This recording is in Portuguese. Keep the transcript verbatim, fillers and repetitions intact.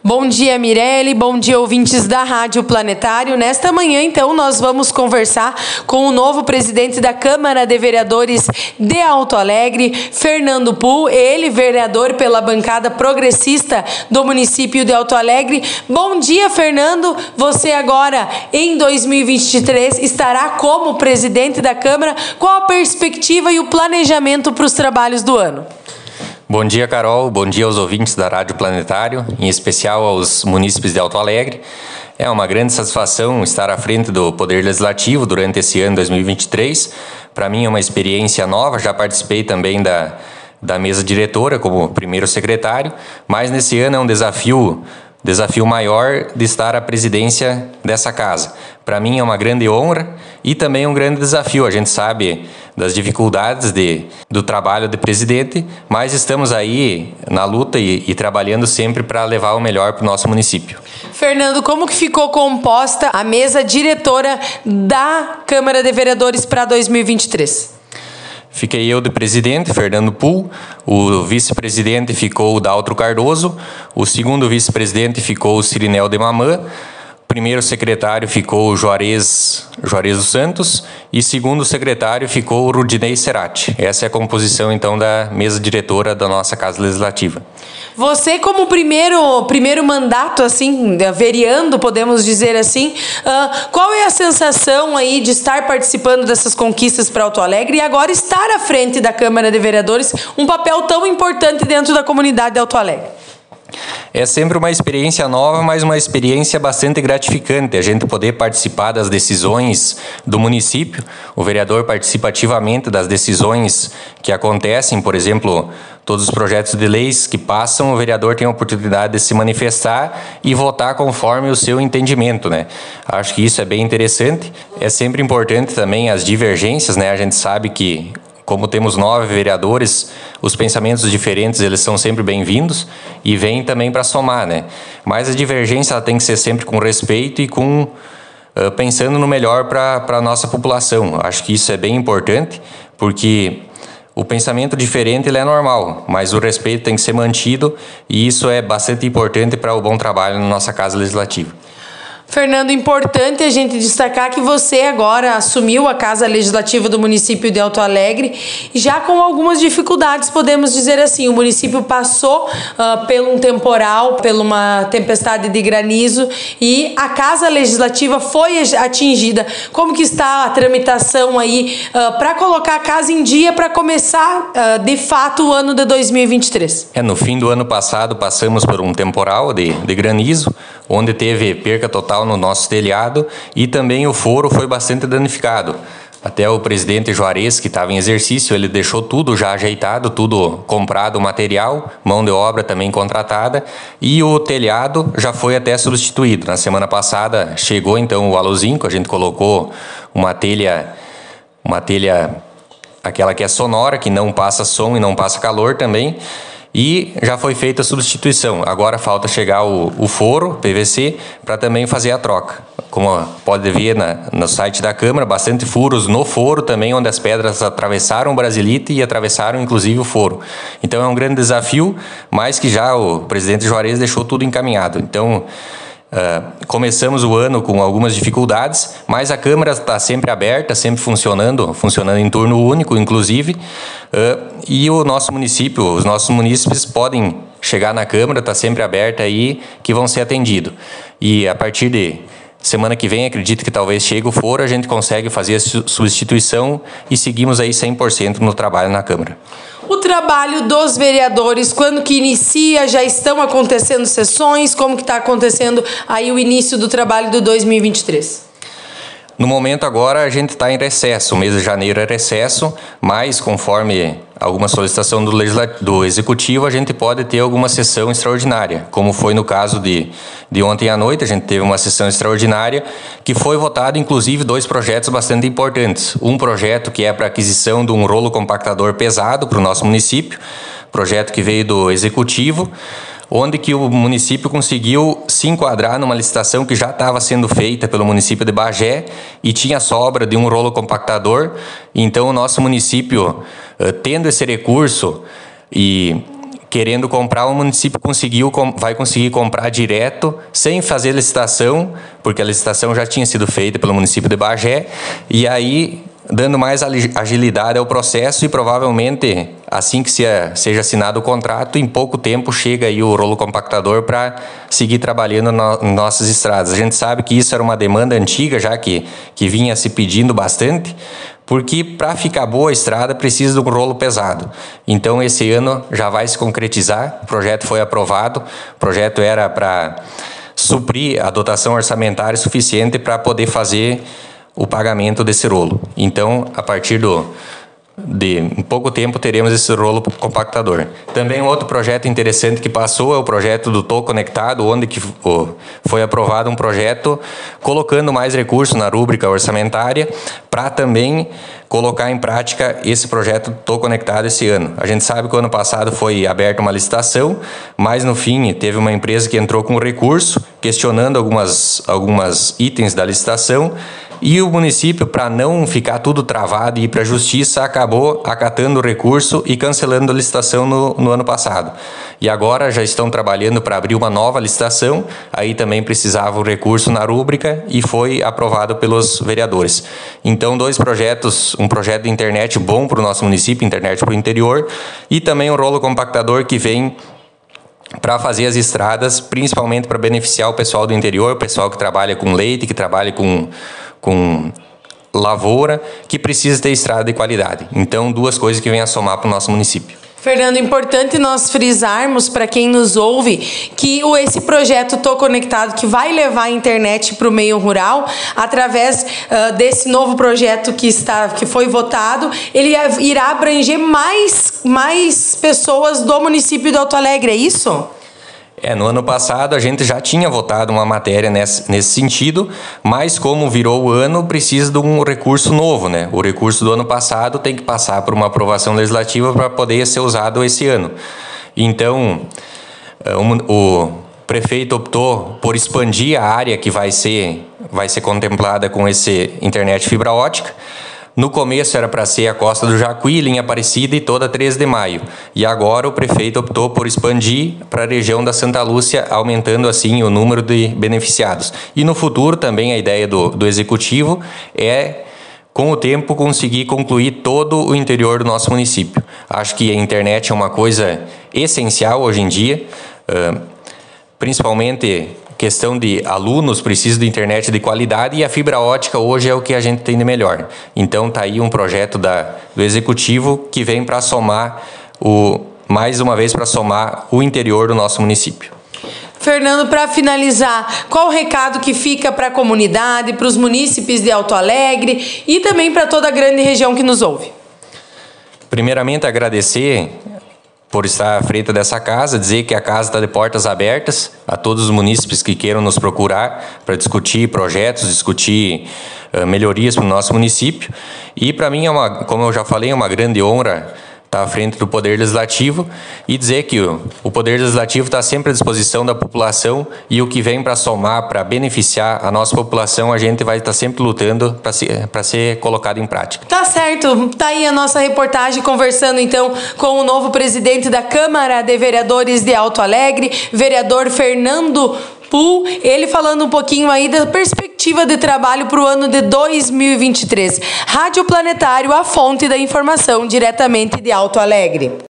Bom dia, Mirelle. Bom dia, ouvintes da Rádio Planetário. Nesta manhã, então, nós vamos conversar com o novo presidente da Câmara de Vereadores de Alto Alegre, Fernando Pull, ele vereador pela bancada progressista do município de Alto Alegre. Bom dia, Fernando. Você agora, em dois mil e vinte e três, estará como presidente da Câmara. Qual a perspectiva e o planejamento para os trabalhos do ano? Bom dia, Carol. Bom dia aos ouvintes da Rádio Planetário, em especial aos munícipes de Alto Alegre. É uma grande satisfação estar à frente do Poder Legislativo durante esse ano dois mil e vinte e três. Para mim é uma experiência nova, já participei também da, da mesa diretora como primeiro secretário, mas nesse ano é um desafio, desafio maior de estar à presidência dessa casa. Para mim é uma grande honra e também um grande desafio. A gente sabe das dificuldades de, do trabalho de presidente, mas estamos aí na luta e, e trabalhando sempre para levar o melhor para o nosso município. Fernando, como que ficou composta a mesa diretora da Câmara de Vereadores para dois mil e vinte e três? Fiquei eu de presidente, Fernando Pull, o vice-presidente ficou o Daltro Cardoso, o segundo vice-presidente ficou o Cirinel de Mamã, primeiro secretário ficou o Juarez, Juarez dos Santos e segundo secretário ficou o Rudinei Cerati. Essa é a composição, então, da mesa diretora da nossa Casa Legislativa. Você, como primeiro, primeiro mandato, assim, vereando, podemos dizer assim, uh, qual é a sensação aí de estar participando dessas conquistas para Alto Alegre e agora estar à frente da Câmara de Vereadores, um papel tão importante dentro da comunidade de Alto Alegre? É sempre uma experiência nova, mas uma experiência bastante gratificante, a gente poder participar das decisões do município. O vereador participa ativamente das decisões que acontecem, por exemplo, todos os projetos de leis que passam, o vereador tem a oportunidade de se manifestar e votar conforme o seu entendimento, né? Acho que isso é bem interessante. É sempre importante também as divergências, né? A gente sabe que, como temos nove vereadores, os pensamentos diferentes eles são sempre bem-vindos e vêm também para somar, né? Mas a divergência ela tem que ser sempre com respeito e com uh, pensando no melhor para a nossa população. Acho que isso é bem importante, porque o pensamento diferente ele é normal, mas o respeito tem que ser mantido e isso é bastante importante para o bom trabalho na nossa Casa Legislativa. Fernando, importante a gente destacar que você agora assumiu a Casa Legislativa do município de Alto Alegre, já com algumas dificuldades, podemos dizer assim. O município passou uh, por um temporal, por uma tempestade de granizo e a Casa Legislativa foi atingida. Como que está a tramitação aí uh, para colocar a casa em dia para começar uh, de fato o ano de dois mil e vinte e três? É, no fim do ano passado passamos por um temporal de, de granizo, onde teve perca total no nosso telhado e também o foro foi bastante danificado. Até o presidente Juarez, que estava em exercício, ele deixou tudo já ajeitado, tudo comprado, material, mão de obra também contratada e o telhado já foi até substituído. Na semana passada chegou então o aluzinco, a gente colocou uma telha, uma telha, aquela que é sonora, que não passa som e não passa calor também. E já foi feita a substituição. Agora falta chegar o, o foro, P V C, para também fazer a troca. Como pode ver na, no site da Câmara, bastante furos no foro também, onde as pedras atravessaram o brasilite e atravessaram inclusive o foro. Então é um grande desafio, mas que já o presidente Juarez deixou tudo encaminhado. Então Uh, começamos o ano com algumas dificuldades, mas a Câmara está sempre aberta, sempre funcionando, funcionando em turno único, inclusive, uh, e o nosso município, os nossos munícipes podem chegar na Câmara, está sempre aberta aí, que vão ser atendidos. E a partir de semana que vem, acredito que talvez chegue o foro, a gente consegue fazer a substituição e seguimos aí cem por cento no trabalho na Câmara. O trabalho dos vereadores, quando que inicia, já estão acontecendo sessões, como que está acontecendo aí o início do trabalho do dois mil e vinte e três? No momento agora a gente está em recesso, o mês de janeiro é recesso, mas conforme alguma solicitação do, do Executivo, a gente pode ter alguma sessão extraordinária, como foi no caso de, de ontem à noite, a gente teve uma sessão extraordinária que foi votado inclusive dois projetos bastante importantes. Um projeto que é para aquisição de um rolo compactador pesado para o nosso município, projeto que veio do Executivo, onde que o município conseguiu se enquadrar numa licitação que já estava sendo feita pelo município de Bagé e tinha sobra de um rolo compactador. Então, o nosso município, tendo esse recurso e querendo comprar, o município conseguiu, vai conseguir comprar direto, sem fazer licitação, porque a licitação já tinha sido feita pelo município de Bagé, e aí dando mais agilidade ao processo e provavelmente, assim que seja assinado o contrato, em pouco tempo chega aí o rolo compactador para seguir trabalhando no, em nossas estradas. A gente sabe que isso era uma demanda antiga, já que, que vinha se pedindo bastante, porque para ficar boa a estrada precisa de um rolo pesado. Então esse ano já vai se concretizar, o projeto foi aprovado, o projeto era para suprir a dotação orçamentária suficiente para poder fazer o pagamento desse rolo. Então, a partir do, de em pouco tempo, teremos esse rolo compactador. Também um outro projeto interessante que passou é o projeto do Tô Conectado, onde que foi aprovado um projeto colocando mais recursos na rúbrica orçamentária para também colocar em prática esse projeto Tô Conectado esse ano. A gente sabe que o ano passado foi aberta uma licitação, mas no fim teve uma empresa que entrou com recurso, questionando algumas, algumas itens da licitação, e o município, para não ficar tudo travado e ir para a justiça, acabou acatando o recurso e cancelando a licitação no, no ano passado. E agora já estão trabalhando para abrir uma nova licitação, aí também precisava o recurso na rúbrica e foi aprovado pelos vereadores. Então, dois projetos, um projeto de internet bom para o nosso município, internet para o interior, e também um rolo compactador que vem para fazer as estradas, principalmente para beneficiar o pessoal do interior, o pessoal que trabalha com leite, que trabalha com, com lavoura, que precisa ter estrada de qualidade. Então, duas coisas que vêm a somar para o nosso município. Fernando, importante nós frisarmos para quem nos ouve que o, esse projeto Tô Conectado, que vai levar a internet para o meio rural, através uh, desse novo projeto que, está, que foi votado, ele irá abranger mais, mais pessoas do município de Alto Alegre, é isso? É, no ano passado a gente já tinha votado uma matéria nesse, nesse sentido, mas como virou o ano, precisa de um recurso novo, né? O recurso do ano passado tem que passar por uma aprovação legislativa para poder ser usado esse ano. Então, o, o prefeito optou por expandir a área que vai ser, vai ser contemplada com esse internet fibra ótica. No começo era para ser a Costa do Jacuí, linha Aparecida e toda treze de maio. E agora o prefeito optou por expandir para a região da Santa Lúcia, aumentando assim o número de beneficiados. E no futuro também a ideia do, do executivo é, com o tempo, conseguir concluir todo o interior do nosso município. Acho que a internet é uma coisa essencial hoje em dia, principalmente questão de alunos precisam de internet de qualidade e a fibra ótica hoje é o que a gente tem de melhor. Então está aí um projeto da, do Executivo que vem para somar, o, mais uma vez para somar o interior do nosso município. Fernando, para finalizar, qual o recado que fica para a comunidade, para os munícipes de Alto Alegre e também para toda a grande região que nos ouve? Primeiramente agradecer por estar à frente dessa casa, dizer que a casa está de portas abertas a todos os munícipes que queiram nos procurar para discutir projetos, discutir uh, melhorias para o nosso município. E para mim, é uma, como eu já falei, é uma grande honra estar à frente do Poder Legislativo e dizer que o, o Poder Legislativo está sempre à disposição da população e o que vem para somar, para beneficiar a nossa população, a gente vai estar sempre lutando para ser, para ser colocado em prática. Tá certo. Tá aí a nossa reportagem conversando então com o novo presidente da Câmara de Vereadores de Alto Alegre, vereador Fernando Pull, ele falando um pouquinho aí da perspectiva de trabalho para o ano de dois mil e vinte e três. Rádio Planetário, a fonte da informação diretamente de Alto Alegre.